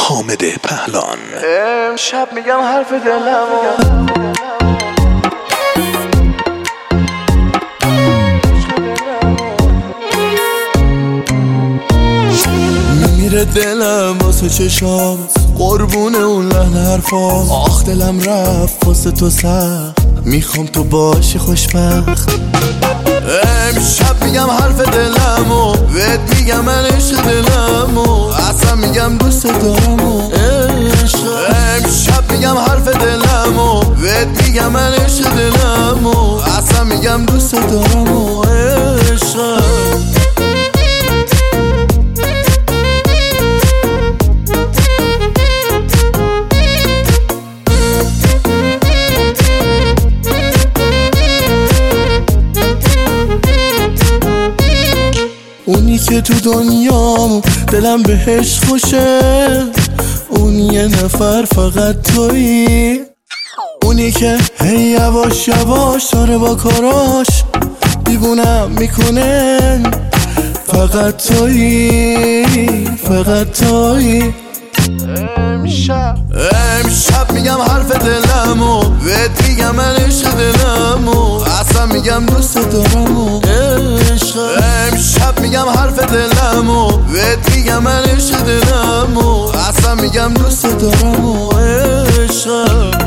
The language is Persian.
حامد پهلان. امشب میگم حرف دلمو، میمیره دلم واسه چشام، قربون اون لحن حرفام. آخ دلم رفت واسه تو سخت، میخوام تو باشی خوشبخت. امشب میگم حرف دلمو، بهت میگم من عشق دلمو، اصلا میگم دوست دارمو عشق. امشب میگم حرف دلمو، بهت میگم من عشق دلمو، اصلا میگم دوست دارمو عشق. اونی که تو دنیام دلم بهش خوشه، اون یه نفر فقط تویی. اونی که هی یواش یواش داره با کاراش دیوونم میکنه، فقط تویی، فقط تویی. امشب میگم حرف دلمو، بهت میگم من عشق دلمو، اصلا میگم دوست دارمو عشق. امشب میگم حرف دلمو، بهت میگم من عشق دلمو، اصلا میگم دوست دارمو عشق.